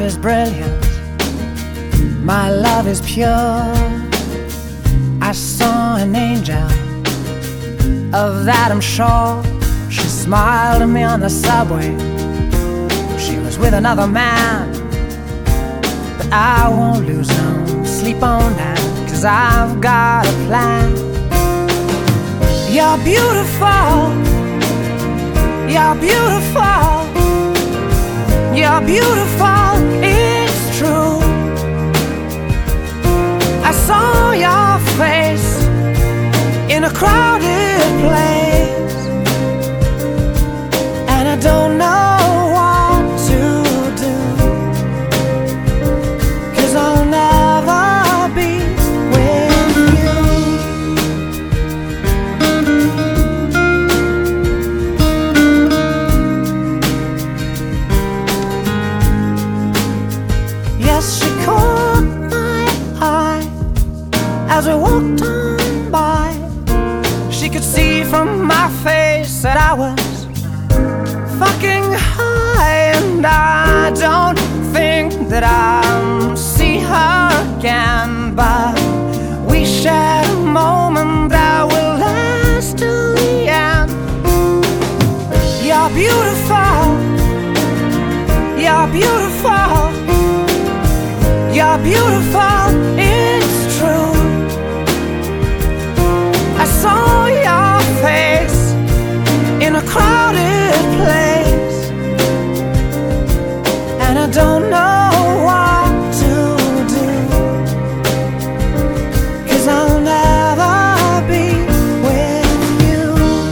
is brilliant, my love is pure. I saw an angel, of that I'm sure. She smiled at me on the subway. She was with another man, but I won't lose no sleep on that, 'cause I've got a plan. You're beautiful, you're beautiful, you're beautiful, it's true. I saw your face in a crowded place, and I don't know what to do, 'cause I'll never be with you. Yes, she caught my eye as we walked on by. She could see from my face that I was fucking high, and I don't think that I'll see her again, but we shared a moment that will last till the end. You're beautiful, you're beautiful, you're beautiful, it's true. I saw your face in a crowded place, and I don't know what to do, 'cause I'll never be with you.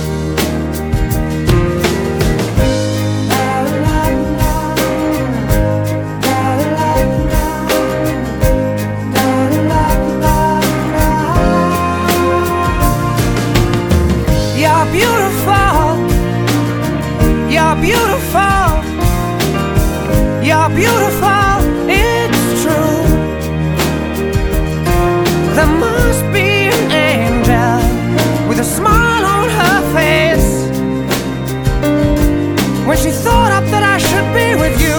You're beautiful, you're beautiful, you're beautiful, it's true. There must be an angel with a smile on her face when she thought up that I should be with you.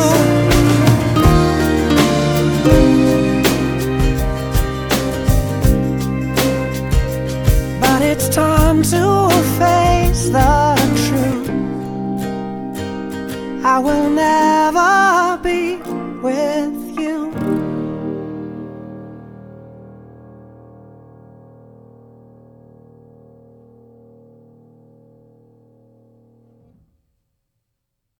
But it's time to face the truth. I will never be with